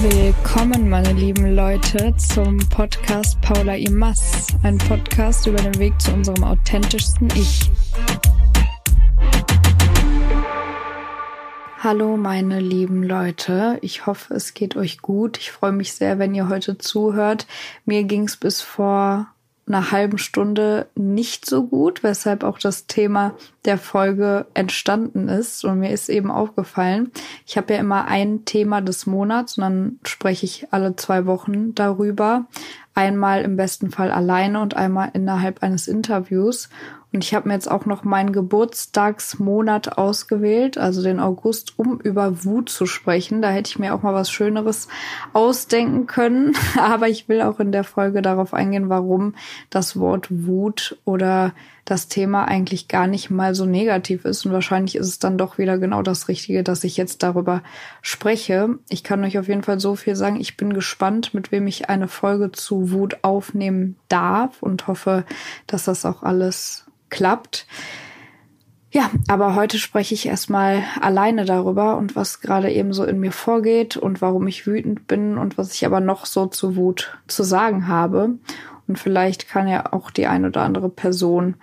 Willkommen, meine lieben Leute, zum Podcast Paula Imas, ein Podcast über den Weg zu unserem authentischsten Ich. Hallo, meine lieben Leute, ich hoffe, es geht euch gut. Ich freue mich sehr, wenn ihr heute zuhört. Mir ging es bis vor einer halben Stunde nicht so gut, weshalb auch das Thema der Folge entstanden ist. Und mir ist eben aufgefallen, ich habe ja immer ein Thema des Monats und dann spreche ich alle 2 Wochen darüber. Einmal im besten Fall alleine und einmal innerhalb eines Interviews. Und ich habe mir jetzt auch noch meinen Geburtstagsmonat ausgewählt, also den August, um über Wut zu sprechen. Da hätte ich mir auch mal was Schöneres ausdenken können. Aber ich will auch in der Folge darauf eingehen, warum das Wort Wut oder das Thema eigentlich gar nicht mal so negativ ist. Und wahrscheinlich ist es dann doch wieder genau das Richtige, dass ich jetzt darüber spreche. Ich kann euch auf jeden Fall so viel sagen. Ich bin gespannt, mit wem ich eine Folge zu Wut aufnehmen darf und hoffe, dass das auch alles klappt. Ja, aber heute spreche ich erstmal alleine darüber und was gerade eben so in mir vorgeht und warum ich wütend bin und was ich aber noch so zu Wut zu sagen habe. Und vielleicht kann ja auch die ein oder andere Person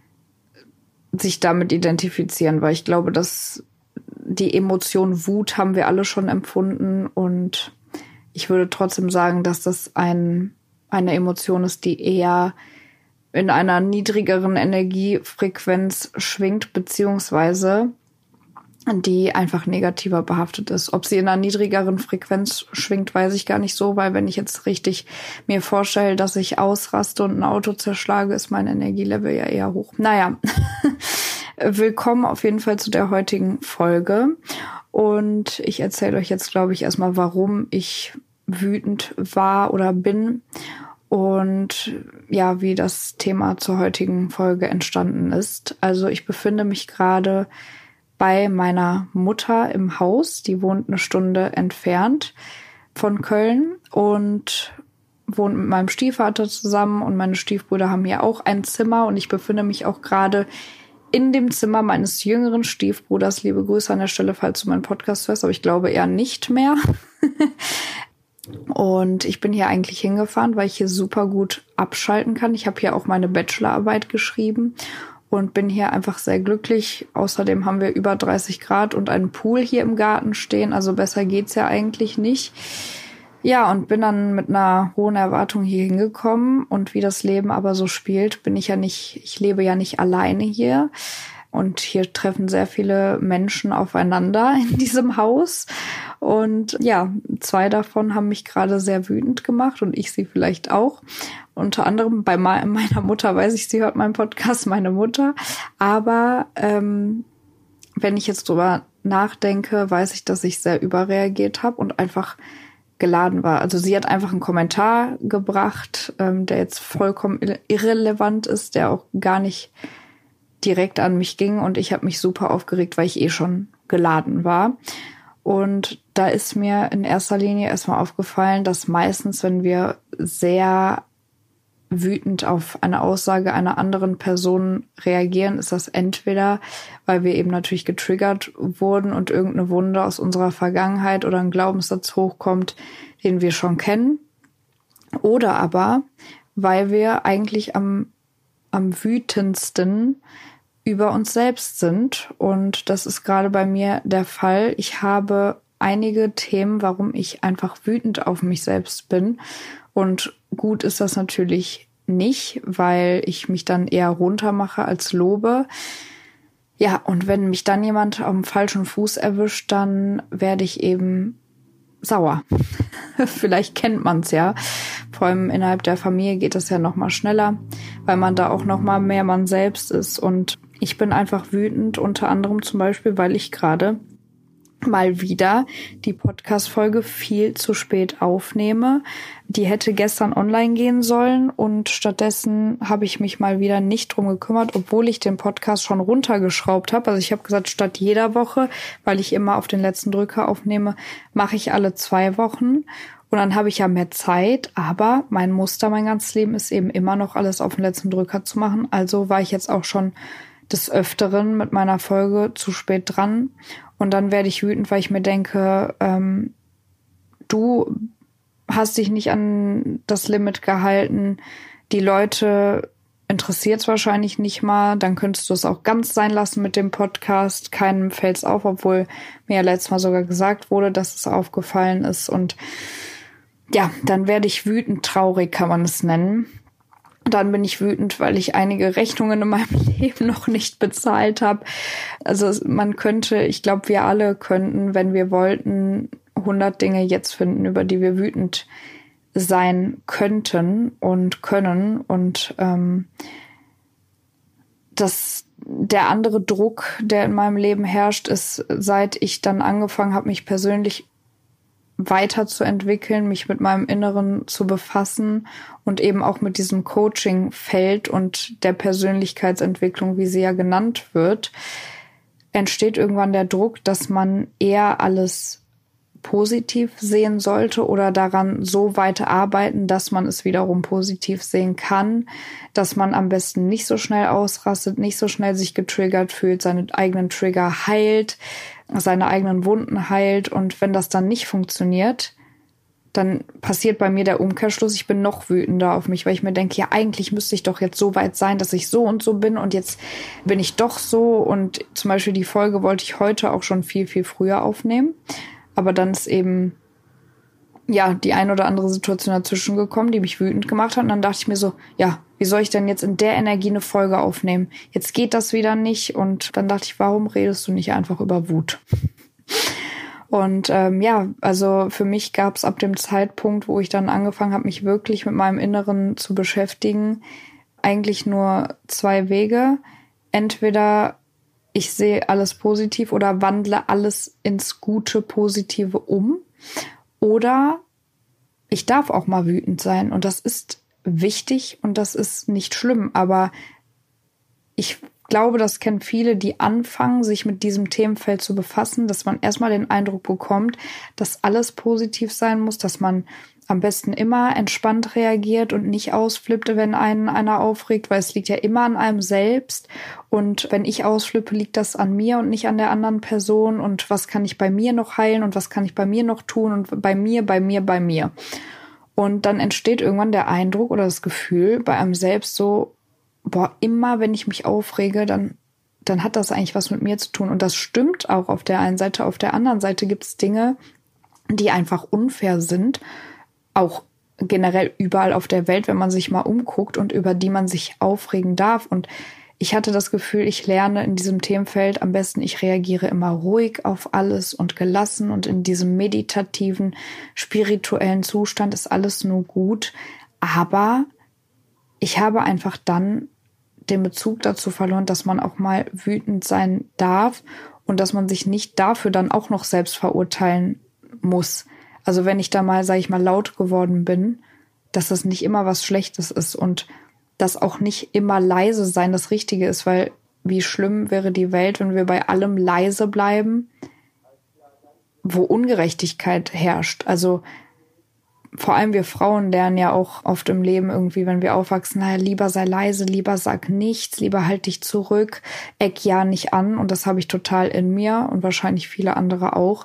sich damit identifizieren, weil ich glaube, dass die Emotion Wut haben wir alle schon empfunden und ich würde trotzdem sagen, dass das eine Emotion ist, die eher in einer niedrigeren Energiefrequenz schwingt, beziehungsweise die einfach negativer behaftet ist. Ob sie in einer niedrigeren Frequenz schwingt, weiß ich gar nicht so, weil wenn ich jetzt richtig mir vorstelle, dass ich ausraste und ein Auto zerschlage, ist mein Energielevel ja eher hoch. Naja, willkommen auf jeden Fall zu der heutigen Folge. Und ich erzähle euch jetzt, glaube ich, erstmal, warum ich wütend war oder bin. Und ja, wie das Thema zur heutigen Folge entstanden ist. Also ich befinde mich gerade bei meiner Mutter im Haus. Die wohnt 1 Stunde entfernt von Köln und wohnt mit meinem Stiefvater zusammen. Und meine Stiefbrüder haben hier auch ein Zimmer. Und ich befinde mich auch gerade in dem Zimmer meines jüngeren Stiefbruders. Liebe Grüße an der Stelle, falls du meinen Podcast hörst, aber ich glaube eher nicht mehr. Und ich bin hier eigentlich hingefahren, weil ich hier super gut abschalten kann. Ich habe hier auch meine Bachelorarbeit geschrieben und bin hier einfach sehr glücklich. Außerdem haben wir über 30 Grad und einen Pool hier im Garten stehen. Also besser geht's ja eigentlich nicht. Ja, und bin dann mit einer hohen Erwartung hier hingekommen. Und wie das Leben aber so spielt, ich lebe ja nicht alleine hier. Und hier treffen sehr viele Menschen aufeinander in diesem Haus. Und ja, 2 davon haben mich gerade sehr wütend gemacht und ich sie vielleicht auch. Unter anderem bei meiner Mutter, weiß ich, sie hört meinen Podcast, meine Mutter. Aber wenn ich jetzt drüber nachdenke, weiß ich, dass ich sehr überreagiert habe und einfach geladen war. Also sie hat einfach einen Kommentar gebracht, der jetzt vollkommen irrelevant ist, der auch gar nicht direkt an mich ging und ich habe mich super aufgeregt, weil ich schon geladen war. Und da ist mir in erster Linie erstmal aufgefallen, dass meistens, wenn wir sehr wütend auf eine Aussage einer anderen Person reagieren, ist das entweder, weil wir eben natürlich getriggert wurden und irgendeine Wunde aus unserer Vergangenheit oder ein Glaubenssatz hochkommt, den wir schon kennen, oder aber, weil wir eigentlich am wütendsten über uns selbst sind. Und das ist gerade bei mir der Fall. Ich habe einige Themen, warum ich einfach wütend auf mich selbst bin. Und gut ist das natürlich nicht, weil ich mich dann eher runtermache als lobe. Ja, und wenn mich dann jemand am falschen Fuß erwischt, dann werde ich eben sauer. Vielleicht kennt man es ja. Vor allem innerhalb der Familie geht das ja noch mal schneller, weil man da auch noch mal mehr man selbst ist. Und ich bin einfach wütend, unter anderem zum Beispiel, weil ich gerade mal wieder die Podcast-Folge viel zu spät aufnehme. Die hätte gestern online gehen sollen und stattdessen habe ich mich mal wieder nicht drum gekümmert, obwohl ich den Podcast schon runtergeschraubt habe. Also ich habe gesagt, statt jeder Woche, weil ich immer auf den letzten Drücker aufnehme, mache ich alle 2 Wochen. Und dann habe ich ja mehr Zeit, aber mein Muster, mein ganzes Leben ist eben immer noch alles auf den letzten Drücker zu machen. Also war ich jetzt auch schon des Öfteren mit meiner Folge zu spät dran. Und dann werde ich wütend, weil ich mir denke, du hast dich nicht an das Limit gehalten, die Leute interessiert es wahrscheinlich nicht mal, dann könntest du es auch ganz sein lassen mit dem Podcast. Keinem fällt es auf, obwohl mir ja letztes Mal sogar gesagt wurde, dass es aufgefallen ist. Und ja, dann werde ich wütend, traurig kann man es nennen. Dann bin ich wütend, weil ich einige Rechnungen in meinem Leben noch nicht bezahlt habe. Also man könnte, ich glaube, wir alle könnten, wenn wir wollten, 100 Dinge jetzt finden, über die wir wütend sein könnten und können. Und der andere Druck, der in meinem Leben herrscht, ist, seit ich dann angefangen habe, mich persönlich weiterzuentwickeln, mich mit meinem Inneren zu befassen und eben auch mit diesem Coaching-Feld und der Persönlichkeitsentwicklung, wie sie ja genannt wird, entsteht irgendwann der Druck, dass man eher alles positiv sehen sollte oder daran so weiter arbeiten, dass man es wiederum positiv sehen kann, dass man am besten nicht so schnell ausrastet, nicht so schnell sich getriggert fühlt, seine eigenen Trigger heilt, seine eigenen Wunden heilt. Und wenn das dann nicht funktioniert, dann passiert bei mir der Umkehrschluss, ich bin noch wütender auf mich, weil ich mir denke, ja, eigentlich müsste ich doch jetzt so weit sein, dass ich so und so bin und jetzt bin ich doch so. Und zum Beispiel die Folge wollte ich heute auch schon viel, viel früher aufnehmen. Aber dann ist eben, ja, die ein oder andere Situation dazwischen gekommen, die mich wütend gemacht hat. Und dann dachte ich mir so, ja, wie soll ich denn jetzt in der Energie eine Folge aufnehmen? Jetzt geht das wieder nicht. Und dann dachte ich, warum redest du nicht einfach über Wut? Und ja, also für mich gab es ab dem Zeitpunkt, wo ich dann angefangen habe, mich wirklich mit meinem Inneren zu beschäftigen, eigentlich nur 2 Wege. Entweder ich sehe alles positiv oder wandle alles ins Gute, Positive um. Oder ich darf auch mal wütend sein. Und das ist wichtig und das ist nicht schlimm. Aber ich glaube, das kennen viele, die anfangen, sich mit diesem Themenfeld zu befassen, dass man erstmal den Eindruck bekommt, dass alles positiv sein muss, dass man am besten immer entspannt reagiert und nicht ausflippt, wenn einer aufregt, weil es liegt ja immer an einem selbst. Und wenn ich ausflippe, liegt das an mir und nicht an der anderen Person. Und was kann ich bei mir noch heilen und was kann ich bei mir noch tun und bei mir. Und dann entsteht irgendwann der Eindruck oder das Gefühl bei einem selbst so, boah, immer wenn ich mich aufrege, dann hat das eigentlich was mit mir zu tun. Und das stimmt auch auf der einen Seite. Auf der anderen Seite gibt es Dinge, die einfach unfair sind, auch generell überall auf der Welt, wenn man sich mal umguckt und über die man sich aufregen darf. Und ich hatte das Gefühl, ich lerne in diesem Themenfeld am besten, ich reagiere immer ruhig auf alles und gelassen und in diesem meditativen, spirituellen Zustand ist alles nur gut. Aber ich habe einfach dann den Bezug dazu verloren, dass man auch mal wütend sein darf und dass man sich nicht dafür dann auch noch selbst verurteilen muss. Also wenn ich da mal, sage ich mal, laut geworden bin, dass das nicht immer was Schlechtes ist und dass auch nicht immer leise sein das Richtige ist, weil wie schlimm wäre die Welt, wenn wir bei allem leise bleiben, wo Ungerechtigkeit herrscht. Also vor allem wir Frauen lernen ja auch oft im Leben irgendwie, wenn wir aufwachsen, naja, lieber sei leise, lieber sag nichts, lieber halt dich zurück, eck ja nicht an. Und das habe ich total in mir und wahrscheinlich viele andere auch.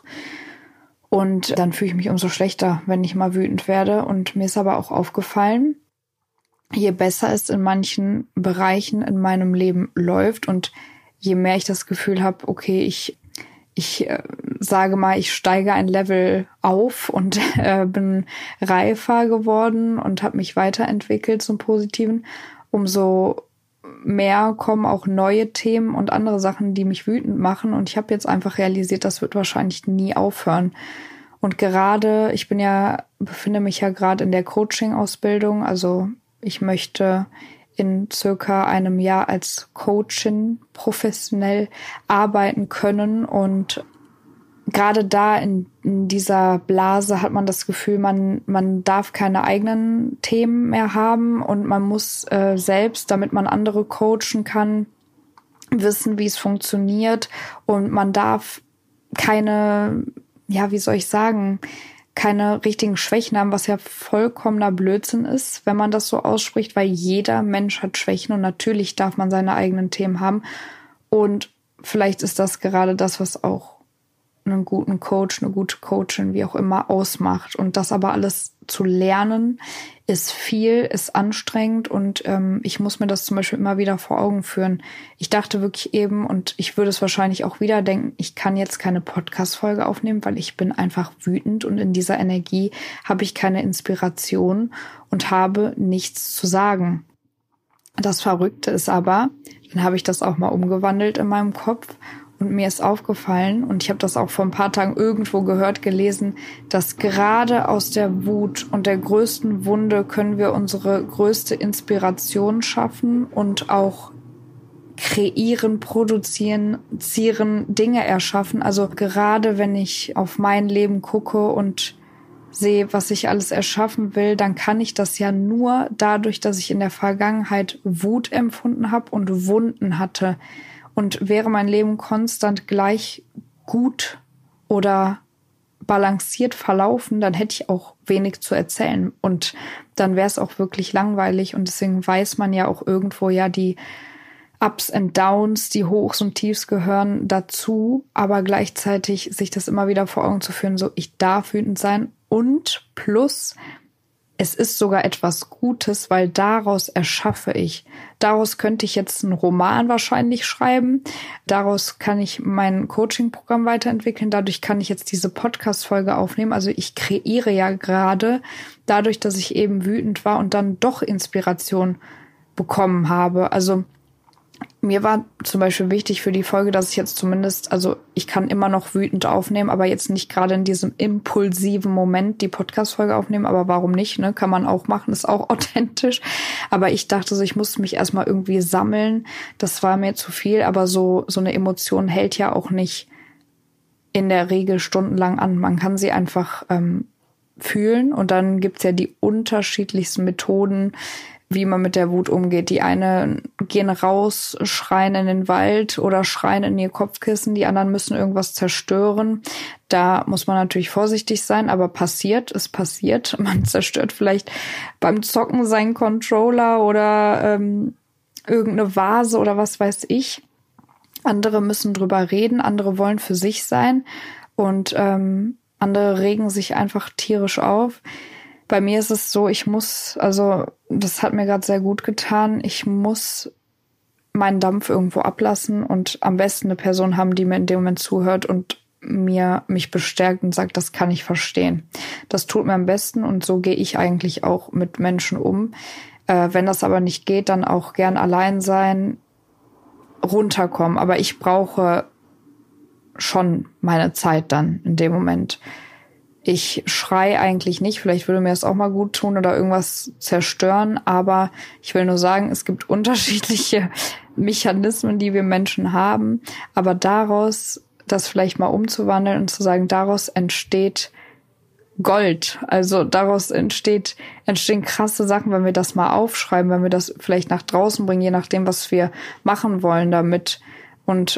Und dann fühle ich mich umso schlechter, wenn ich mal wütend werde. Und mir ist aber auch aufgefallen, je besser es in manchen Bereichen in meinem Leben läuft und je mehr ich das Gefühl habe, okay, ich sage mal, ich steige ein Level auf und bin reifer geworden und habe mich weiterentwickelt zum Positiven, umso mehr kommen auch neue Themen und andere Sachen, die mich wütend machen. Und ich habe jetzt einfach realisiert, das wird wahrscheinlich nie aufhören. Und gerade, befinde mich ja gerade in der Coaching-Ausbildung. Also ich möchte in circa einem Jahr als Coachin professionell arbeiten können. Und gerade da in dieser Blase hat man das Gefühl, man darf keine eigenen Themen mehr haben und man muss selbst, damit man andere coachen kann, wissen, wie es funktioniert. Und man darf keine, ja, wie soll ich sagen, keine richtigen Schwächen haben, was ja vollkommener Blödsinn ist, wenn man das so ausspricht, weil jeder Mensch hat Schwächen und natürlich darf man seine eigenen Themen haben. Und vielleicht ist das gerade das, was auch einen guten Coach, eine gute Coachin, wie auch immer, ausmacht. Und das aber alles zu lernen, ist viel, ist anstrengend und ich muss mir das zum Beispiel immer wieder vor Augen führen. Ich dachte wirklich eben, und ich würde es wahrscheinlich auch wieder denken, ich kann jetzt keine Podcast-Folge aufnehmen, weil ich bin einfach wütend und in dieser Energie habe ich keine Inspiration und habe nichts zu sagen. Das Verrückte ist aber, dann habe ich das auch mal umgewandelt in meinem Kopf und mir ist aufgefallen, und ich habe das auch vor ein paar Tagen irgendwo gehört, gelesen, dass gerade aus der Wut und der größten Wunde können wir unsere größte Inspiration schaffen und auch kreieren, produzieren, Dinge erschaffen. Also gerade wenn ich auf mein Leben gucke und sehe, was ich alles erschaffen will, dann kann ich das ja nur dadurch, dass ich in der Vergangenheit Wut empfunden habe und Wunden hatte. Und wäre mein Leben konstant gleich gut oder balanciert verlaufen, dann hätte ich auch wenig zu erzählen. Und dann wäre es auch wirklich langweilig. Und deswegen weiß man ja auch irgendwo, ja, die Ups and Downs, die Hochs und Tiefs gehören dazu. Aber gleichzeitig sich das immer wieder vor Augen zu führen, so, ich darf wütend sein. Und plus, es ist sogar etwas Gutes, weil daraus erschaffe ich. Daraus könnte ich jetzt einen Roman wahrscheinlich schreiben. Daraus kann ich mein Coaching-Programm weiterentwickeln. Dadurch kann ich jetzt diese Podcast-Folge aufnehmen. Also ich kreiere ja gerade dadurch, dass ich eben wütend war und dann doch Inspiration bekommen habe. Also mir war zum Beispiel wichtig für die Folge, dass ich jetzt zumindest, also ich kann immer noch wütend aufnehmen, aber jetzt nicht gerade in diesem impulsiven Moment die Podcast-Folge aufnehmen, aber warum nicht, ne? Kann man auch machen, ist auch authentisch. Aber ich dachte so, ich musste mich erstmal irgendwie sammeln. Das war mir zu viel, aber so eine Emotion hält ja auch nicht in der Regel stundenlang an. Man kann sie einfach fühlen und dann gibt's ja die unterschiedlichsten Methoden, wie man mit der Wut umgeht. Die einen gehen raus, schreien in den Wald oder schreien in ihr Kopfkissen. Die anderen müssen irgendwas zerstören. Da muss man natürlich vorsichtig sein, aber es passiert. Man zerstört vielleicht beim Zocken seinen Controller oder irgendeine Vase oder was weiß ich. Andere müssen drüber reden, andere wollen für sich sein und andere regen sich einfach tierisch auf. Bei mir ist es so, das hat mir gerade sehr gut getan, ich muss meinen Dampf irgendwo ablassen und am besten eine Person haben, die mir in dem Moment zuhört und mich bestärkt und sagt, das kann ich verstehen. Das tut mir am besten und so gehe ich eigentlich auch mit Menschen um. Wenn das aber nicht geht, dann auch gern allein sein, runterkommen. Aber ich brauche schon meine Zeit dann in dem Moment. Ich schrei eigentlich nicht, vielleicht würde mir das auch mal gut tun oder irgendwas zerstören, aber ich will nur sagen, es gibt unterschiedliche Mechanismen, die wir Menschen haben, aber daraus das vielleicht mal umzuwandeln und zu sagen, daraus entsteht Gold, also daraus entstehen krasse Sachen, wenn wir das mal aufschreiben, wenn wir das vielleicht nach draußen bringen, je nachdem, was wir machen wollen damit. Und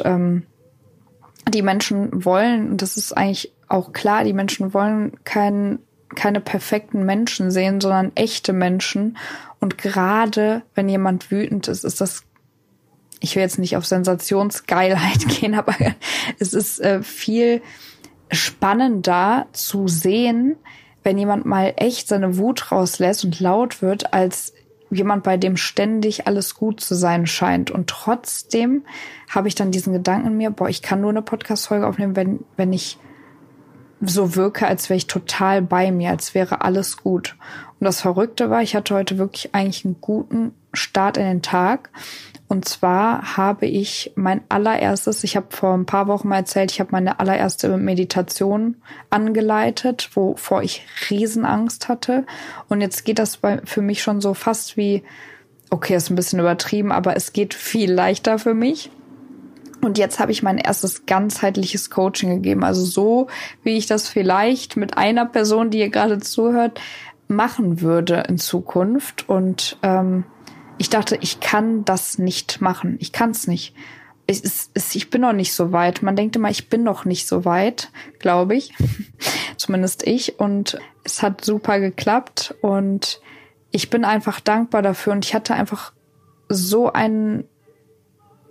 die Menschen wollen, und das ist eigentlich auch klar, die Menschen wollen keine perfekten Menschen sehen, sondern echte Menschen. Und gerade wenn jemand wütend ist das, ich will jetzt nicht auf Sensationsgeilheit gehen, aber es ist viel spannender zu sehen, wenn jemand mal echt seine Wut rauslässt und laut wird, als jemand, bei dem ständig alles gut zu sein scheint. Und trotzdem habe ich dann diesen Gedanken in mir, ich kann nur eine Podcast-Folge aufnehmen, wenn ich so wirke, als wäre ich total bei mir, als wäre alles gut. Und das Verrückte war, ich hatte heute wirklich eigentlich einen guten Start in den Tag. Und zwar habe ich ich habe vor ein paar Wochen mal erzählt, ich habe meine allererste Meditation angeleitet, wovor ich Riesenangst hatte. Und jetzt geht das für mich schon so fast wie, okay, ist ein bisschen übertrieben, aber es geht viel leichter für mich. Und jetzt habe ich mein erstes ganzheitliches Coaching gegeben. Also so, wie ich das vielleicht mit einer Person, die ihr gerade zuhört, machen würde in Zukunft. Und ich dachte, ich kann das nicht machen. Ich kann es nicht. Ich bin noch nicht so weit. Man denkt immer, ich bin noch nicht so weit, glaube ich. Zumindest ich. Und es hat super geklappt. Und ich bin einfach dankbar dafür. Und ich hatte einfach so einen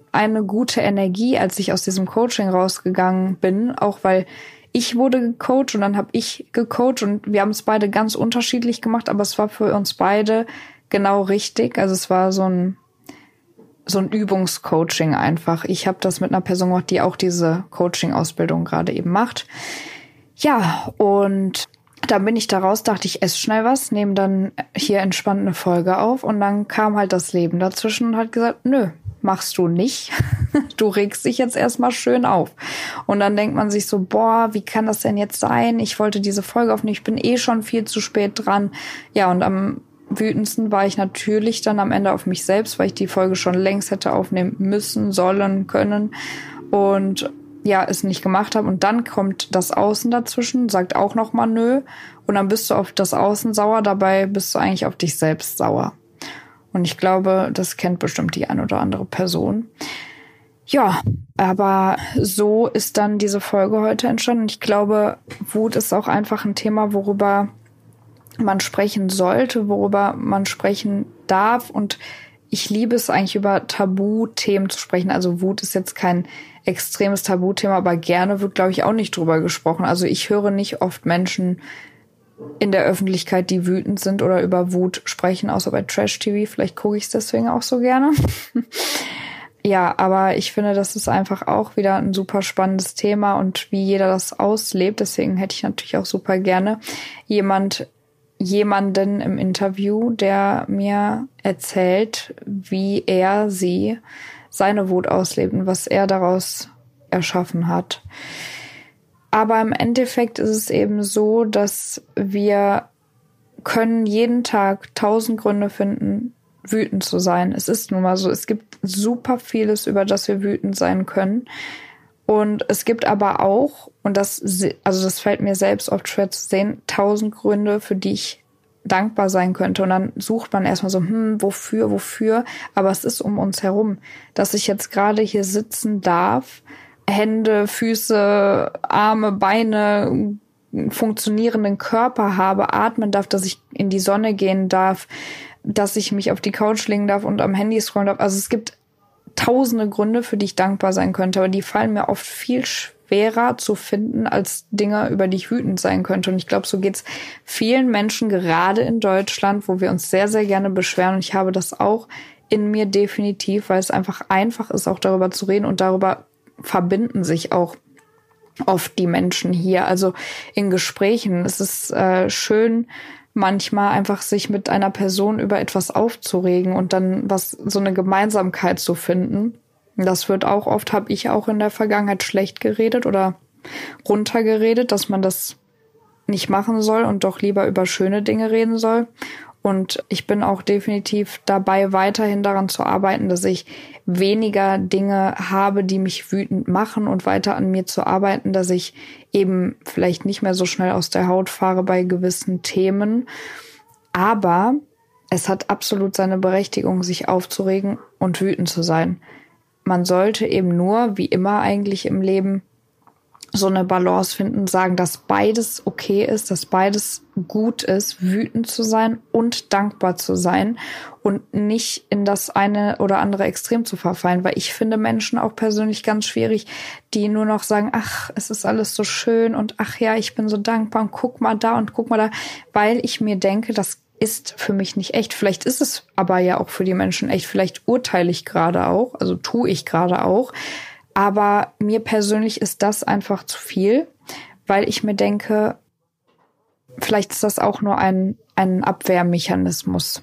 eine gute Energie, als ich aus diesem Coaching rausgegangen bin, auch weil ich wurde gecoacht und dann habe ich gecoacht und wir haben es beide ganz unterschiedlich gemacht, aber es war für uns beide genau richtig. Also es war so ein Übungscoaching einfach. Ich habe das mit einer Person gemacht, die auch diese Coaching-Ausbildung gerade eben macht. Ja, und dann bin ich da raus, dachte ich, esse schnell was, nehme dann hier entspannt eine Folge auf und dann kam halt das Leben dazwischen und hat gesagt, nö, machst du nicht. Du regst dich jetzt erstmal schön auf. Und dann denkt man sich so, boah, wie kann das denn jetzt sein? Ich wollte diese Folge aufnehmen, ich bin eh schon viel zu spät dran. Ja, und am wütendsten war ich natürlich dann am Ende auf mich selbst, weil ich die Folge schon längst hätte aufnehmen müssen, sollen, können und ja, es nicht gemacht habe. Und dann kommt das Außen dazwischen, sagt auch nochmal nö und dann bist du auf das Außen sauer, dabei bist du eigentlich auf dich selbst sauer. Und ich glaube, das kennt bestimmt die ein oder andere Person. Ja, aber so ist dann diese Folge heute entstanden. Ich glaube, Wut ist auch einfach ein Thema, worüber man sprechen sollte, worüber man sprechen darf. Und ich liebe es eigentlich, über Tabuthemen zu sprechen. Also Wut ist jetzt kein extremes Tabuthema, aber gerne wird, glaube ich, auch nicht drüber gesprochen. Also ich höre nicht oft Menschen in der Öffentlichkeit, die wütend sind oder über Wut sprechen, außer bei Trash-TV. Vielleicht gucke ich es deswegen auch so gerne. Ja, aber ich finde, das ist einfach auch wieder ein super spannendes Thema und wie jeder das auslebt. Deswegen hätte ich natürlich auch super gerne jemanden im Interview, der mir erzählt, wie sie seine Wut auslebt und was er daraus erschaffen hat. Aber im Endeffekt ist es eben so, dass wir können jeden Tag 1000 Gründe finden, wütend zu sein. Es ist nun mal so, es gibt super vieles, über das wir wütend sein können. Und es gibt aber auch, und das fällt mir selbst oft schwer zu sehen, 1000 Gründe, für die ich dankbar sein könnte. Und dann sucht man erstmal so, wofür? Aber es ist um uns herum, dass ich jetzt gerade hier sitzen darf, Hände, Füße, Arme, Beine, funktionierenden Körper habe, atmen darf, dass ich in die Sonne gehen darf, dass ich mich auf die Couch legen darf und am Handy scrollen darf. Also es gibt tausende Gründe, für die ich dankbar sein könnte, aber die fallen mir oft viel schwerer zu finden als Dinge, über die ich wütend sein könnte. Und ich glaube, so geht's vielen Menschen, gerade in Deutschland, wo wir uns sehr, sehr gerne beschweren. Und ich habe das auch in mir definitiv, weil es einfach ist, auch darüber zu reden und darüber verbinden sich auch oft die Menschen hier. Also in Gesprächen ist es schön, manchmal einfach sich mit einer Person über etwas aufzuregen und dann so eine Gemeinsamkeit zu finden. Das wird auch oft, habe ich auch in der Vergangenheit schlecht geredet oder runtergeredet, dass man das nicht machen soll und doch lieber über schöne Dinge reden soll. Und ich bin auch definitiv dabei, weiterhin daran zu arbeiten, dass ich weniger Dinge habe, die mich wütend machen und weiter an mir zu arbeiten, dass ich eben vielleicht nicht mehr so schnell aus der Haut fahre bei gewissen Themen. Aber es hat absolut seine Berechtigung, sich aufzuregen und wütend zu sein. Man sollte eben nur, wie immer eigentlich im Leben, so eine Balance finden, sagen, dass beides okay ist, dass beides gut ist, wütend zu sein und dankbar zu sein und nicht in das eine oder andere Extrem zu verfallen, weil ich finde Menschen auch persönlich ganz schwierig, die nur noch sagen, ach, es ist alles so schön und ach ja, ich bin so dankbar und guck mal da und guck mal da, weil ich mir denke, das ist für mich nicht echt. Vielleicht ist es aber ja auch für die Menschen echt, vielleicht urteile ich gerade auch, also tue ich gerade auch. Aber mir persönlich ist das einfach zu viel, weil ich mir denke, vielleicht ist das auch nur ein Abwehrmechanismus.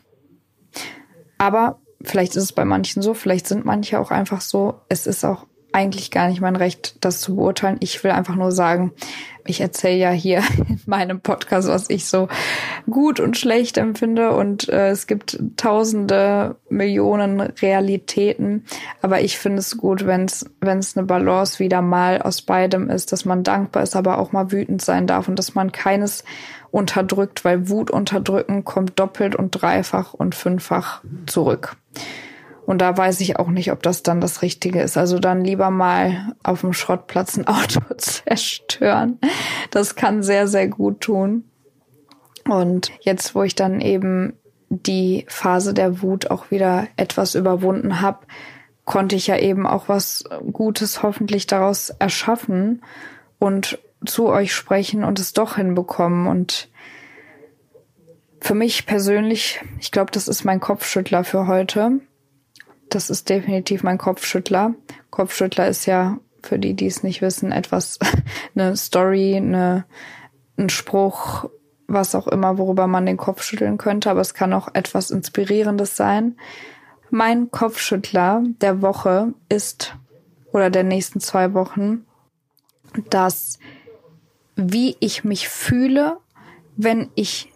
Aber vielleicht ist es bei manchen so, vielleicht sind manche auch einfach so. Es ist auch eigentlich gar nicht mein Recht, das zu beurteilen. Ich will einfach nur sagen, ich erzähle ja hier in meinem Podcast, was ich so gut und schlecht empfinde. Und es gibt tausende, Millionen Realitäten. Aber ich finde es gut, wenn es eine Balance wieder mal aus beidem ist, dass man dankbar ist, aber auch mal wütend sein darf und dass man keines unterdrückt, weil Wut unterdrücken kommt doppelt und dreifach und fünffach zurück. Und da weiß ich auch nicht, ob das dann das Richtige ist. Also dann lieber mal auf dem Schrottplatz ein Auto zerstören. Das kann sehr, sehr gut tun. Und jetzt, wo ich dann eben die Phase der Wut auch wieder etwas überwunden habe, konnte ich ja eben auch was Gutes hoffentlich daraus erschaffen und zu euch sprechen und es doch hinbekommen. Und für mich persönlich, ich glaube, das ist mein Kopfschüttler für heute. Das ist definitiv mein Kopfschüttler. Kopfschüttler ist ja, für die, die es nicht wissen, etwas, eine Story, ein Spruch, was auch immer, worüber man den Kopf schütteln könnte. Aber es kann auch etwas Inspirierendes sein. Mein Kopfschüttler der Woche ist, oder der nächsten 2 Wochen, dass wie ich mich fühle, wenn ich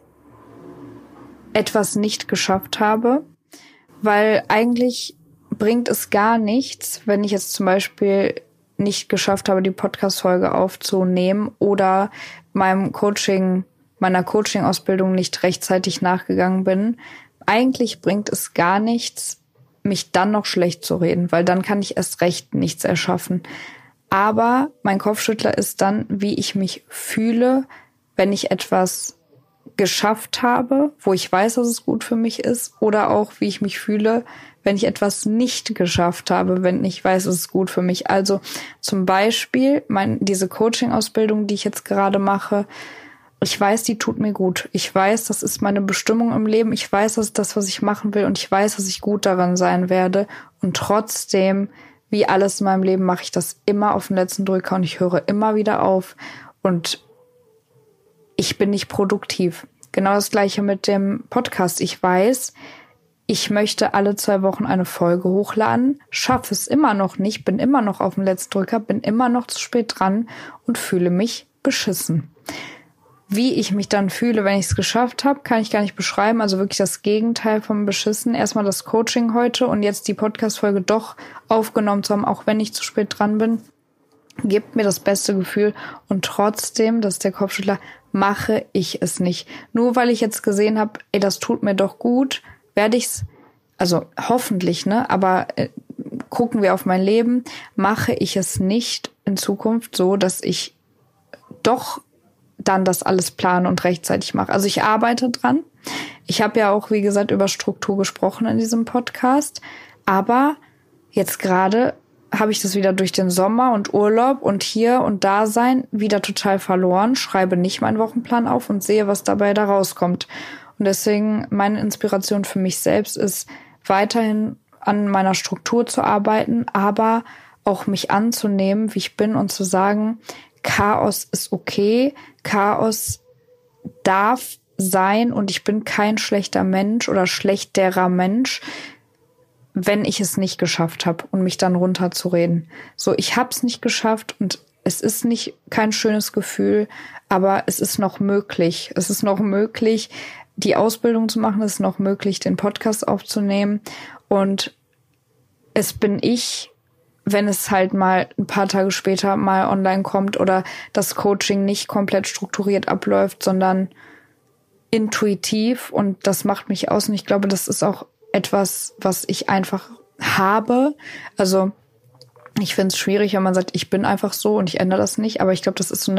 etwas nicht geschafft habe, weil eigentlich bringt es gar nichts, wenn ich jetzt zum Beispiel nicht geschafft habe, die Podcast-Folge aufzunehmen oder meiner Coaching-Ausbildung nicht rechtzeitig nachgegangen bin. Eigentlich bringt es gar nichts, mich dann noch schlecht zu reden, weil dann kann ich erst recht nichts erschaffen. Aber mein Kopfschüttler ist dann, wie ich mich fühle, wenn ich etwas geschafft habe, wo ich weiß, dass es gut für mich ist, oder auch, wie ich mich fühle, wenn ich etwas nicht geschafft habe, wenn ich weiß, es ist gut für mich. Also zum Beispiel diese Coaching-Ausbildung, die ich jetzt gerade mache, ich weiß, die tut mir gut. Ich weiß, das ist meine Bestimmung im Leben. Ich weiß, das ist das, was ich machen will, und ich weiß, dass ich gut daran sein werde. Und trotzdem, wie alles in meinem Leben, mache ich das immer auf den letzten Drücker und ich höre immer wieder auf und ich bin nicht produktiv. Genau das Gleiche mit dem Podcast. Ich weiß, ich möchte alle 2 Wochen eine Folge hochladen, schaffe es immer noch nicht, bin immer noch auf dem letzten Drücker, bin immer noch zu spät dran und fühle mich beschissen. Wie ich mich dann fühle, wenn ich es geschafft habe, kann ich gar nicht beschreiben. Also wirklich das Gegenteil vom Beschissen. Erstmal das Coaching heute und jetzt die Podcast-Folge doch aufgenommen zu haben, auch wenn ich zu spät dran bin, gibt mir das beste Gefühl. Und trotzdem, das ist der Kopfschüttler, mache ich es nicht. Nur weil ich jetzt gesehen habe, das tut mir doch gut, werde ich's, also hoffentlich, aber gucken wir auf mein Leben, mache ich es nicht in Zukunft so, dass ich doch dann das alles plane und rechtzeitig mache. Also ich arbeite dran. Ich habe ja auch, wie gesagt, über Struktur gesprochen in diesem Podcast. Aber jetzt gerade habe ich das wieder durch den Sommer und Urlaub und hier und da sein wieder total verloren, schreibe nicht meinen Wochenplan auf und sehe, was dabei da rauskommt. Und deswegen meine Inspiration für mich selbst ist, weiterhin an meiner Struktur zu arbeiten, aber auch mich anzunehmen, wie ich bin, und zu sagen, Chaos ist okay, Chaos darf sein und ich bin kein schlechter Mensch oder schlechterer Mensch, wenn ich es nicht geschafft habe und mich dann runterzureden. So, ich habe es nicht geschafft und es ist nicht kein schönes Gefühl, aber es ist noch möglich. Es ist noch möglich, die Ausbildung zu machen, es ist noch möglich, den Podcast aufzunehmen, und es bin ich, wenn es halt mal ein paar Tage später mal online kommt oder das Coaching nicht komplett strukturiert abläuft, sondern intuitiv, und das macht mich aus. Und ich glaube, das ist auch etwas, was ich einfach habe. Also ich finde es schwierig, wenn man sagt, ich bin einfach so und ich ändere das nicht. Aber ich glaube, das ist so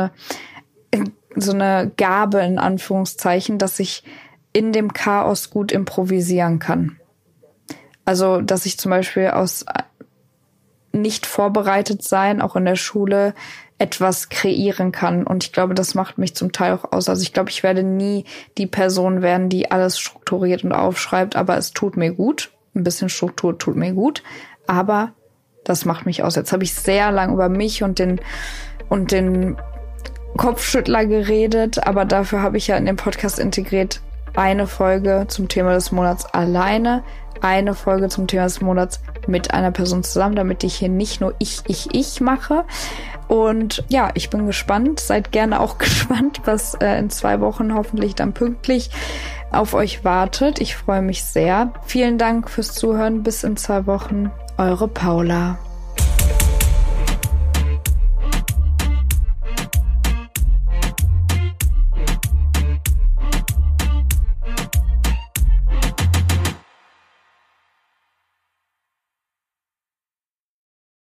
eine Gabe in Anführungszeichen, dass ich in dem Chaos gut improvisieren kann. Also, dass ich zum Beispiel aus nicht vorbereitet sein, auch in der Schule, etwas kreieren kann. Und ich glaube, das macht mich zum Teil auch aus. Also ich glaube, ich werde nie die Person werden, die alles strukturiert und aufschreibt, aber es tut mir gut. Ein bisschen Struktur tut mir gut, aber das macht mich aus. Jetzt habe ich sehr lang über mich und den Kopfschüttler geredet, aber dafür habe ich ja in den Podcast integriert eine Folge zum Thema des Monats alleine, eine Folge zum Thema des Monats mit einer Person zusammen, damit ich hier nicht nur ich mache. Und ja, ich bin gespannt. Seid gerne auch gespannt, was in 2 Wochen hoffentlich dann pünktlich auf euch wartet. Ich freue mich sehr. Vielen Dank fürs Zuhören. Bis in 2 Wochen. Eure Paula.